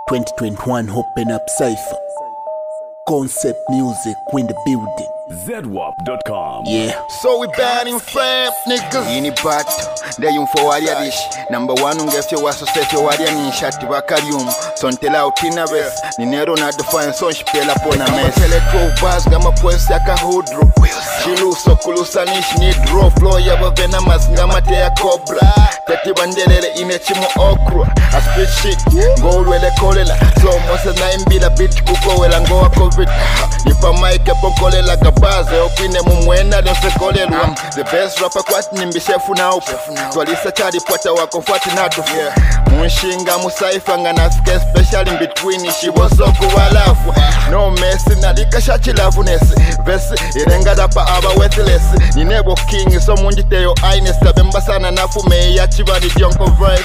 2021 open up Cypher. Concept music in the building. ZWAP.com. Yeah. So we banning fam, niggas. Ini bato, there you for warrior dish. Number one, ungefye waso sefe warrior ni shati wakarium. Sontela utina ves, ni nero na define son shpela pona mes. Electro bars gama poesi yaka hudro. Shiluso kulusa nish ni draw flow yaba venomous ngama te ya cobra. Tati bandelele inechimo okro. I spit shit, gold wele kolela. Slow mosa na imbila bitch kuko wela ngoa covid. Nipa mic epo kolela gabaze opine mumwena donse kolelwa. The best rapper kwati nimbishefu na upe. Twalisa chadi pwata wako fati natu. Munshinga musaifa nga nafike special in between. Shibosoku walafu. No messy nalika shachi lavu nesi. Vesi irenga dapa aba worthless. Ninebo king so munjiteyo aine sabemba sana nafu meya chibani jonko voice.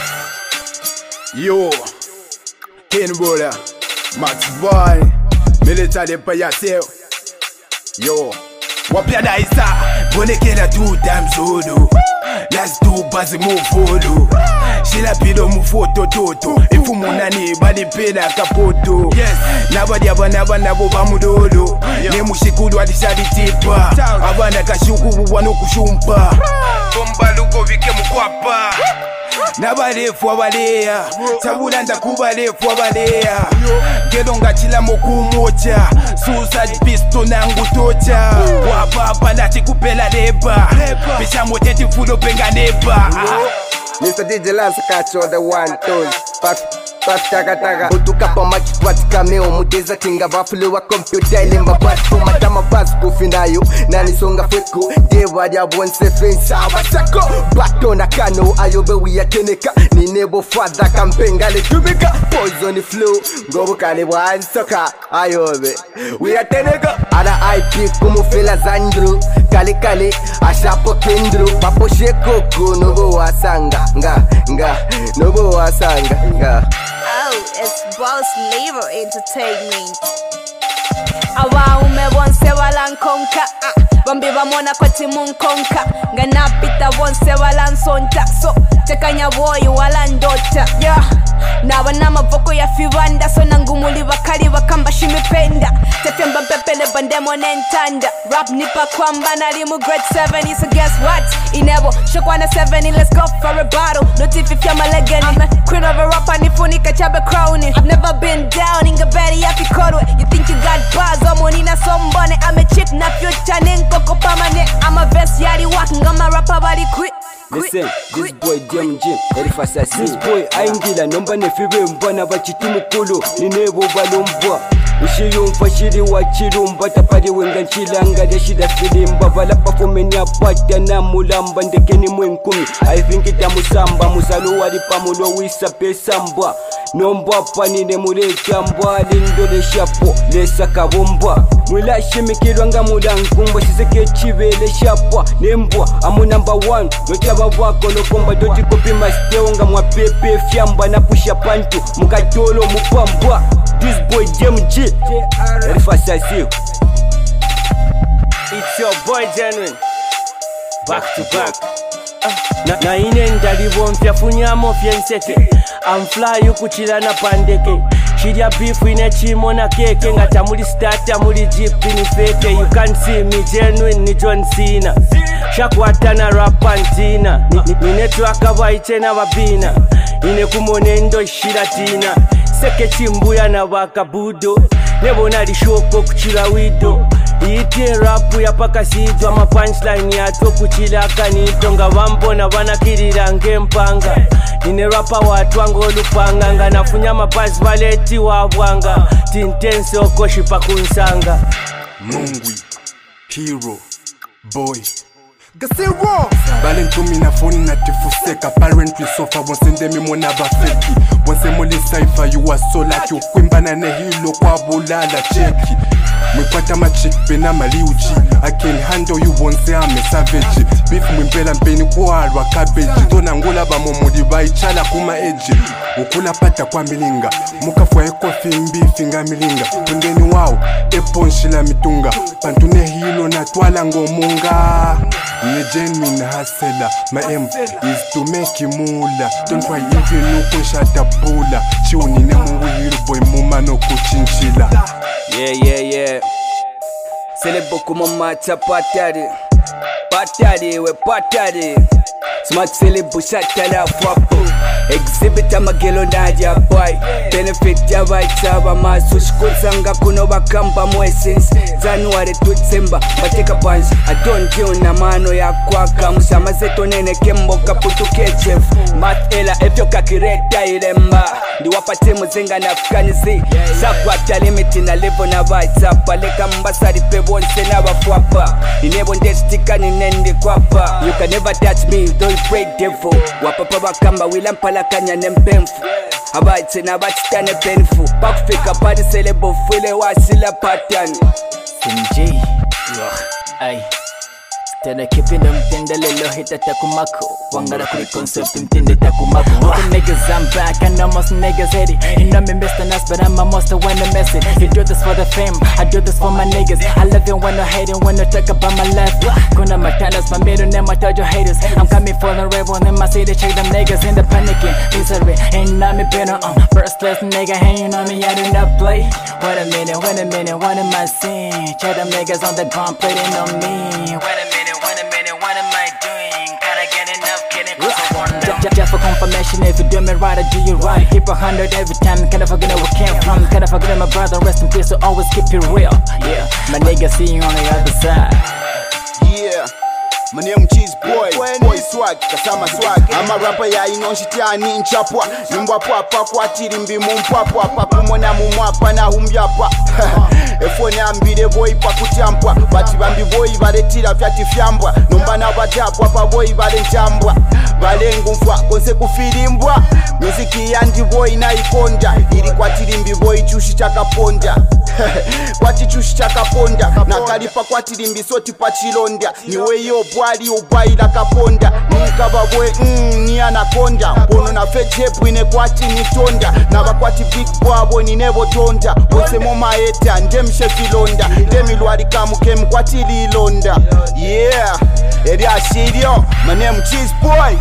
Yo, Ken Bola, Max Boy, Military Payateo. Yo, wapya daisa, bonekela 2 times solo. Let's do bazi mufolo. Shila pido mufoto toto. Ifu munani bali pela kapoto. Yes, nabadi abana nabo bamudolo. Ne mushikudu adishadi tipa. Abana kashuku wano kushumpa. Bomba luko vike mukwapa. Nabalefu abalea Tabulanda kubalefu abalea Gelonga chila moku mocha Suicide pisto nangu tocha Wapapa lati kupela leba Pisha moteti fulo penga neba Mr. DJ Lance catch all the one toes Paf taga Utuka pa machi twati kameo Muteza kinga bafule wa computer Ilemba batu matama basi kufinayo Nani songa feko Dewa dia bonse fensa Wasako Bato na kano Ayobe wia teneka Ninebo fada kampenga le tubika Poison flow Gobo kane wansoka Ayobe wia teneka Ada IP kumufila zandru Kale Ashapo kendru Papo shekoko Nobo wasanga Nobo wasanga Oh, it's Boss Lever Entertainment. Awaume bonse walankonka Bambi bamona kwa timu nkonka Nganapita bonse walansonta So, tekanya boy walandota Yeah, nawa nama voko ya fiwanda So nangumuli wakali wakamba shimipenda Tefemba pepele bandemo nentanda Rap nipa kwamba nalimu grade 7 So guess what? Inebo, shokwana 7 Let's go for a battle Not if you're my legend I'm a queen of a rapper nifunika chabe crowning I've never been down Inga bedi yapi kodwe You think you got bars Omoni na sombone I'm a chick na future Ninkoko pamane I'm a vest yadi walking I'm a rapper body quit Listen, this boy DMG, Elifasasi. This boy Aingila, nomba nefiwe mbwana bachitimu kulu, ninebo balombwa. Ushiyumfa shiri wachirumba, tapari wenga nchilanga, deshida filimba, vala performeni apata na mulamba, ndekeni mwenkumi. I think itamusamba, musalu walipamulo wisa pesamba. Nomba panine muleka mbwa, lindole shapo, lesa kabomba. Mwila shimikirwanga mulankumba, siseke chivele shapa, nembwa, amu number 1, notaba wako lokomba doti kopi masteonga mwa pepe fyamba na pusha pantu mukatolo mupambwa. This boy DMG Elifasasi. It's your boy Genuine. Back to back. Na ine ndalivo mpya funyamo fyenseke. I'm fly ukuchila na pandeke. Shirya beef ine chimo na keke. Ngata muli starter muli jeep ni fake. You can't see me Genuine ni John Cena. Shakwata na rapantina. Nine twaka waiche na wabina. Ine kumonendo shiratina. Seke chimbuya na wakabudo. Nebo nali shoko kuchila wido. Itie rapu ya paka sidwa ma punchline ya to kuchila kanito nga wambona wanakirira ngempanga nine rapa watu wango lupanga nga nafunya mapazi valeti wabwanga tintense okoshi pakunsanga Mungwi Hero Boy Gasero Balentumi na phone na tifuseka Apparently sofa Wonsende mimona bafeki Wonse moli cypher You are so like you Kwimbana ne hilo kwa bulala cheki Mwikwata machik pena maliuji I can handle you wonse ame savage Beef mwimpela mpeni kuharwa cabbage Tona ngula ba momodi baichala kuma edge Ukula pata kwa milinga Mukafwa ekofi mbifi nga milinga Tundeni wao eponshila mitunga Pantune hilo na twala ngomunga Nye genuine hustler My aim is to make you moolah Don't try even no push at a puller Chuni ne mungu hero boy Yeah. Celebo como mata patari. Patari, we patari. Smart celebo shatala fwapo. Exhibit amagelo nadia boy. Benefit ya vaitaba masu. Shkutsanga kuno bakamba mo essence. January to December, bateka punch. I don't kill na mano ya kwaka. Musama zeto nene kembo kaputu kechef. Mat ela efyo kakireta ilemba. Ndiwapate muzenga na afganizi. Sakwata limiti na level na vaitaba. Leka mbasari pebonse na wafwapa. Inebo ndestika ninende kwapa. You can never touch me, don't break devil. Wapapa bakamba wilampala kanya nempemfu. Abaitse na batitane painful. Bakufika padi celebo fwile wasila pattern. MJ, ay Tena keeping them tender lelo hit takumako. Wangara kuri concept intende takumako. All the niggas I'm back and almost niggas hate it. You know me Mr. Nas but I'm a monster when I miss it. You do this for the fame, I do this for my niggas. I love it when I hate it, when I talk about my life. Kuna matalas, my middle name, I told you haters. I'm coming for the rebel in my city, check them niggas in the panicking. Misery, ain't not me better, first class nigga, hey you know me, I do not play. Wait a minute, what am I seeing? Check them niggas on the ground, playing on me. Wait a minute, what am I doing? Gotta get enough, kidding, cause I want them. Just for confirmation, if you do me right, I do you right. Keep 100 every time, kinda forget where we came from. Kinda forget my brother, rest in peace, so always keep it real. Yeah, my nigga see you on the other side. Yeah, my name Cheese Boy, Boy Swag, Kasama Swag. I'm a rapper, ya inonshiti ninchapwa. Nimbapwa kwa tirimbi mumpapwa. Papumona mumwapa na humbyapa. Efone ambire boy pakutiampwa. Bati bambi boy baletira fyati fyambwa. Nombana batapwa pa boy balentambwa. Balengumfwa konse kufilimbwa. Muziki yandi boy na ikonda. Iri kwa tirimbi boy chushi chakaponda. Kwati chushi chakaponda. Nakalipa kwa tirimbi soti pachilonda. Niwe yo bwali ubaila kaponda. Nkaba boy ni anakonda. Mpono na fejepu ine kwati nitonda. Naba kwati big boy ni nebo tonda. Ose moma eta ndemshe filonda. Ndemi luari kamuke mkwati lilonda. Yeah, eri ashirio. My name Cheese Boy.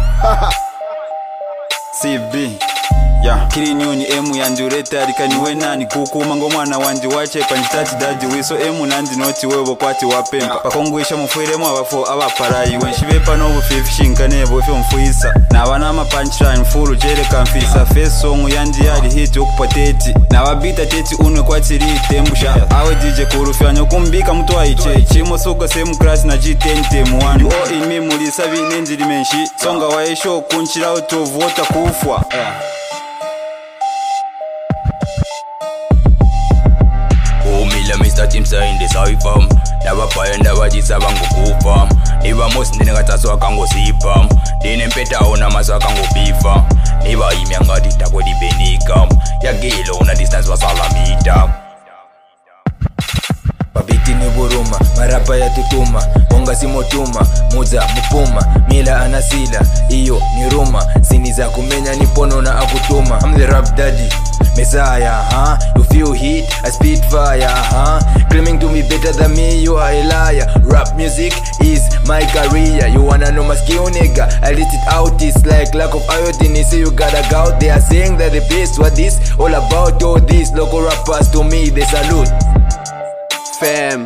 CB ya kiri nyuni emu yanjureta alikaniwe nani kukuma ngo mwana wanje wachepa njitati daji wiso emu nandi noti webo kwati wapempa pakongwisha mufwiremo abafo abaparayi wenshibepa nobu fifishinka nebo fyo mfuisa nabana ama punchline full jere kamfisa face song yandi yali hit okupateti nababita teti unwe kwati ritembusha awe DJ kurufyanyo kumbika mtu aiche chimo soga same class na G10 temu wanu o imi mulisa binenjiri menshi songa waisho kunchira out of water kufwa Mr. Timsa in the cypher. Never pay, never jisabango kufa. Niba most ningataswa kango sipa. Dine mpeta ona maswa kango bifa. Niba imianga dita kwa di benika. Ya gilo una distance wa salamita. Babiti ni buruma, marapa ya tutuma. Monga si motuma, muza mupuma. Mila anasila, iyo ni ruma. Sini za kumenya ni pono na akutuma. I'm the rap daddy, Messiah, huh? You feel heat, I spit fire, huh? Claiming to be better than me, you are a liar. Rap music is my career. You wanna know my skill, nigga? I let it out, it's like lack of iodine. You say you gotta go out. They are saying that the best, what this all about, all these local rappers to me, they salute. Fem,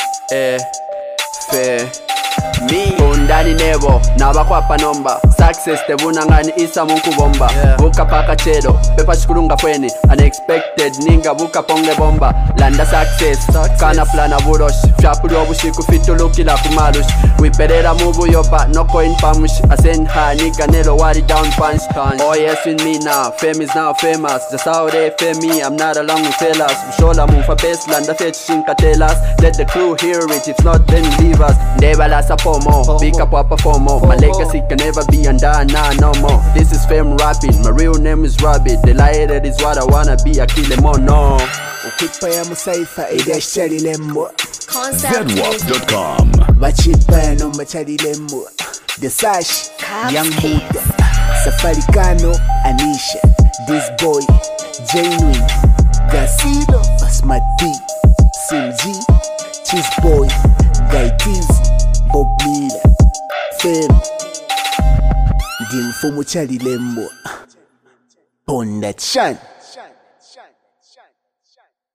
me undani nebo nabakwapa nomba success tebunangani isa munku bomba buka paka chedo pepa shikurunga fweni unexpected ninga buka ponge bomba landa success kana plana burosh fyapuli obushiku fitulukila kumalush wiperera mubu yoba no coin pamush asen ha nigga nelo wari down punch. Oh yes with me now, fame is now famous. Just how they fame me, I'm not along with fellas. Shola move for best landa fetch shinka tell us. Let the crew hear it, if not then leave us. Never last a FOMO, big up wapa FOMO. My legacy can never be undone, nah, no more. This is fame rapping, my real name is Rabbit. The light that is what I wanna be, I kill them all, no. Ukipa ya musaifa, ida shari lembo ZWAP.com Bachipa ya no machari lembo The Sash, Young Buddha Safari Kano, Anisha This Boy, Genuine Gasido, Smart D Sim G, Cheese Boy Gaitizi, Bob Miller Fem Dimfumu chari lembo Ponda Chan